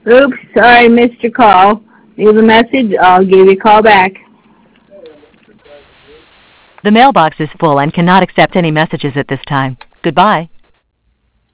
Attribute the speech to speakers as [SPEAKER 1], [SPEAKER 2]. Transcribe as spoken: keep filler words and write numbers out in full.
[SPEAKER 1] Oops, sorry, missed your call. Leave a message, I'll give you a call back.
[SPEAKER 2] The mailbox is full and cannot accept any messages at this time. Goodbye.